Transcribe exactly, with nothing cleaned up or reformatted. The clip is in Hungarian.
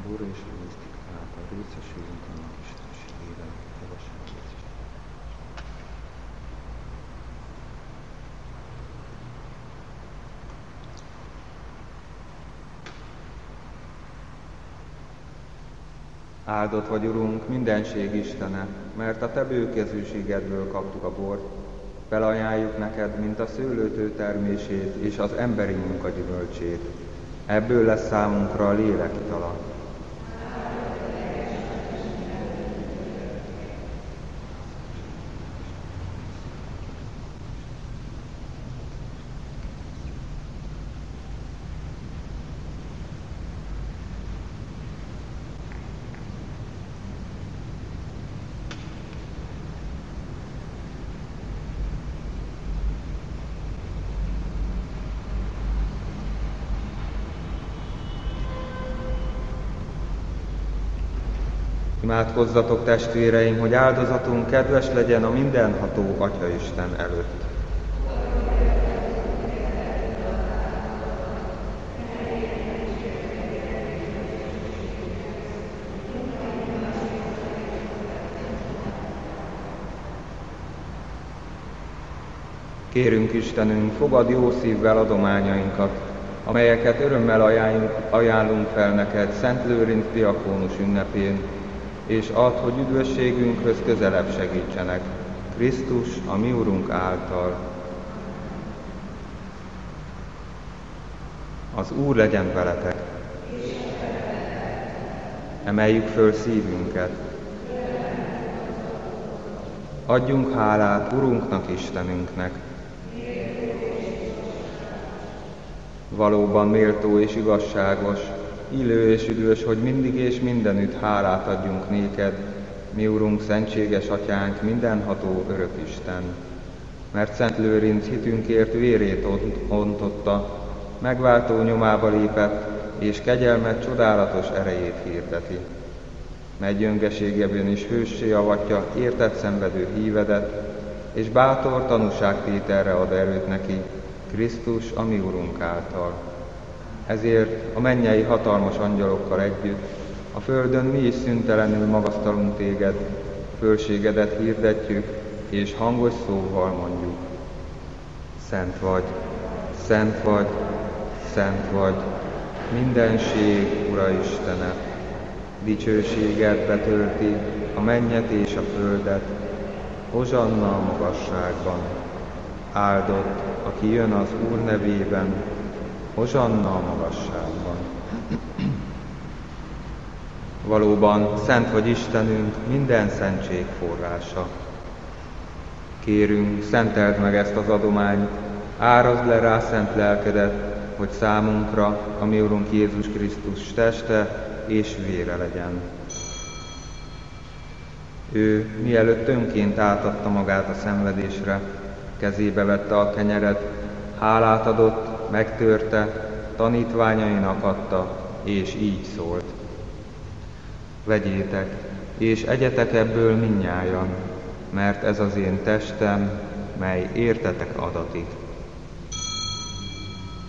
Úr és a misztik által részesülünk annak istenségében, kövesen részt. Áldott vagy, Urunk, mindenség Istene, mert a Te bőkezűségedből kaptuk a bort, felajánljuk neked, mint a szőlőtő termését és az emberi munka gyümölcsét. Ebből lesz számunkra a lélek itala. Imádkozzatok, testvéreim, hogy áldozatunk kedves legyen a mindenható Atyaisten előtt. Kérünk, Istenünk, fogad jó szívvel adományainkat, amelyeket örömmel ajánlunk, ajánlunk fel neked Szent Lőrinc diakónus ünnepén, és add, hogy üdvösségünkhöz közelebb segítsenek, Krisztus, a mi Urunk által. Az Úr legyen veletek! Emeljük föl szívünket! Adjunk hálát Urunknak, Istenünknek! Valóban méltó és igazságos, illő és üdvös, hogy mindig és mindenütt hálát adjunk néked, mi Urunk, szentséges Atyánk, mindenható örök Isten. Mert Szent Lőrinc hitünkért vérét ontotta, megváltó nyomába lépett, és kegyelmet csodálatos erejét hirdeti. Megy gyöngeségében is hőssé avatja értett szenvedő hívedet, és bátor tanúságtételre ad erőt neki, Krisztus, a mi Urunk által. Ezért a mennyei hatalmas angyalokkal együtt a földön mi is szüntelenül magasztalunk téged, fölségedet hirdetjük, és hangos szóval mondjuk. Szent vagy, szent vagy, szent vagy, mindenség Ura Istene, dicsőséged betölti a mennyet és a földet, hozsanna a magasságban. Áldott, aki jön az Úr nevében, hozsanna a magasságban. Valóban szent vagy Istenünk, minden szentség forrása. Kérünk, szenteld meg ezt az adományt, árazd le rá szent lelkedet, hogy számunkra a mi Urunk Jézus Krisztus teste és vére legyen. Ő, mielőtt önként átadta magát a szenvedésre, kezébe vette a kenyeret, hálát adott, megtörte, tanítványainak adta, és így szólt. Vegyétek, és egyetek ebből mindnyájan, mert ez az én testem, mely értetek adatik.